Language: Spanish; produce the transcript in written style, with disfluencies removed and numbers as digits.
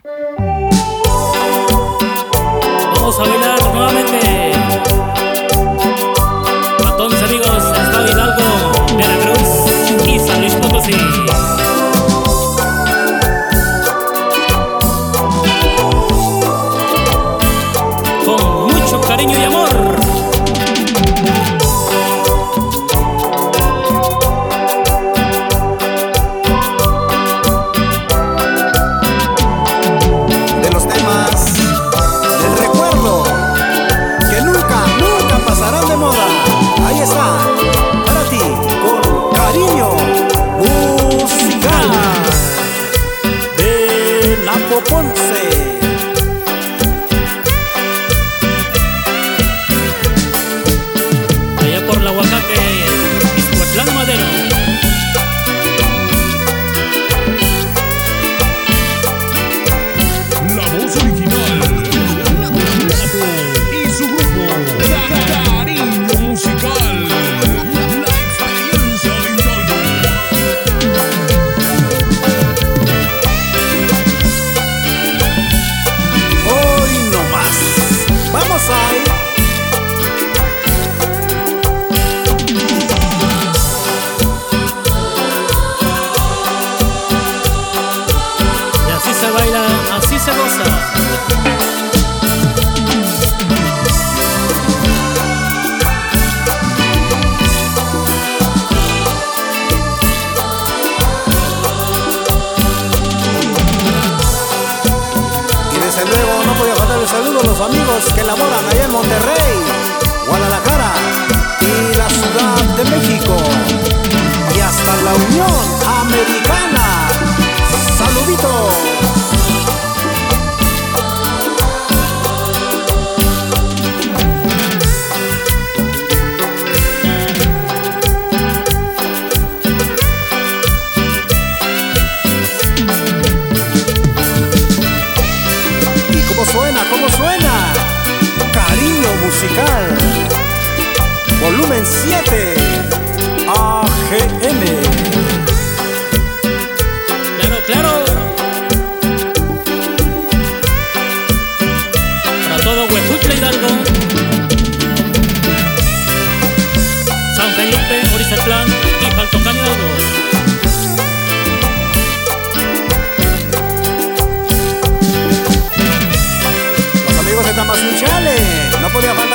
Vamos a bailar nuevamente a todos mis amigos del estado de Hidalgo, Veracruz y San Luis Potosí. Con mucho cariño y amor. Ponce. Allá por la Oaxaca, Izcuatlán Madero. La voz original y su grupo Cariño Musical. La experiencia de Hidalgo. Vamos ahí. Y así se baila, así se goza. Desde luego no podía faltar el saludo a los amigos que laboran allá en Monterrey, Guadalajara y la Ciudad de México y hasta la Unión Americana. ¡Saluditos! ¿Cómo suena? Cariño Musical Volumen 7 AGM. Claro, claro. Para todo Huejutla, Hidalgo, San Felipe, Orizatlán y Jaltocán, Hidalgo. Los amigos de Tamazunchale, no podía faltar